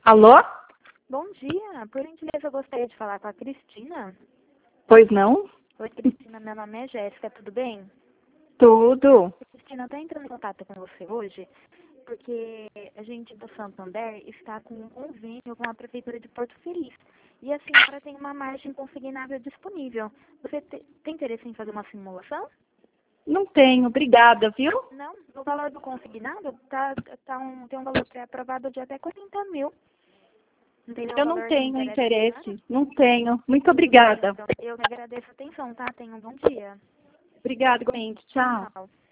Alô? Bom dia, por gentileza eu gostaria de falar com a Cristina. Pois não? Oi, Cristina, meu nome é Jéssica, tudo bem? Tudo. Cristina, eu estou entrando em contato com você hoje porque a gente do Santander está com um convênio com a Prefeitura de Porto Feliz. E a senhora tem uma margem consignável disponível. Você tem interesse em fazer uma simulação? Não tenho, obrigada, viu? Não, o valor do consignado tem um valor pré-aprovado de até 40 mil. Não tem nenhum Eu não valor que tenho interessa a senhora? interesse, não tenho. Muito obrigada. Então, eu que agradeço a atenção, tá? Tenha um bom dia. Obrigada, igualmente. Tchau. Tchau.